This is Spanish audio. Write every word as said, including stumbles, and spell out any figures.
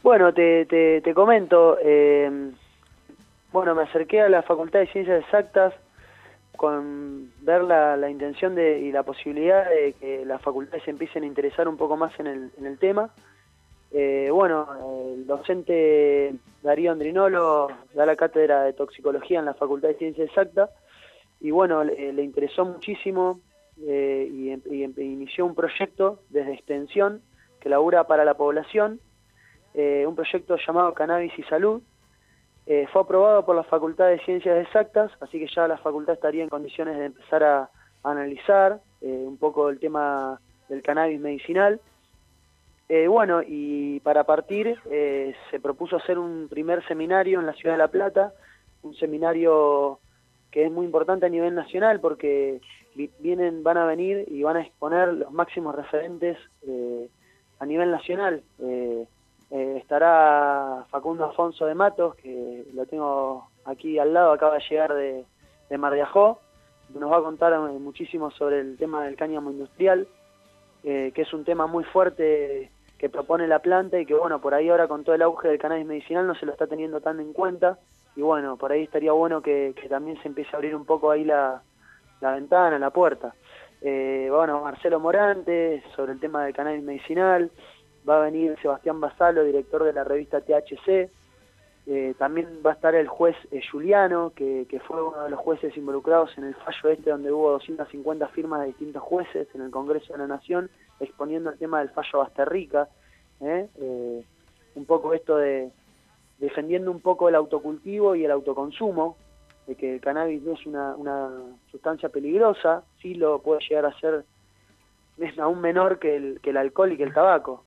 Bueno, te, te, te comento, eh, bueno, me acerqué a la Facultad de Ciencias Exactas con ver la, la intención de, y la posibilidad de que las facultades se empiecen a interesar un poco más en el, en el tema. Eh, bueno, el docente Darío Andrinolo da la cátedra de toxicología en la Facultad de Ciencias Exactas y bueno, le, le interesó muchísimo eh, y, y, y inició un proyecto desde extensión que labura para la población, eh, un proyecto llamado Cannabis y Salud. Eh, fue aprobado por la Facultad de Ciencias Exactas, así que ya la facultad estaría en condiciones de empezar a, a analizar eh, un poco el tema del cannabis medicinal. Eh, bueno, y para partir eh, se propuso hacer un primer seminario en la ciudad de La Plata, un seminario que es muy importante a nivel nacional porque vienen, van a venir y van a exponer los máximos referentes eh, a nivel nacional. Eh, eh, estará Facundo Afonso de Matos, que lo tengo aquí al lado, acaba de llegar de, de Mar de Ajó, nos va a contar eh, muchísimo sobre el tema del cáñamo industrial, eh, que es un tema muy fuerte que propone la planta y que bueno, por ahí ahora con todo el auge del cannabis medicinal no se lo está teniendo tan en cuenta y bueno, por ahí estaría bueno que, que también se empiece a abrir un poco ahí la, la ventana, la puerta. Eh, bueno, Marcelo Morante sobre el tema del cannabis medicinal, va a venir Sebastián Basalo, director de la revista T H C, eh, también va a estar el juez eh, Juliano, que, que fue uno de los jueces involucrados en el fallo este donde hubo doscientas cincuenta firmas de distintos jueces en el Congreso de la Nación exponiendo el tema del fallo Basterrica, ¿eh? Eh, un poco esto de defendiendo un poco el autocultivo y el autoconsumo, de que el cannabis no es una, una sustancia peligrosa, sí lo puede llegar a ser es aún menor que el, que el alcohol y que el tabaco.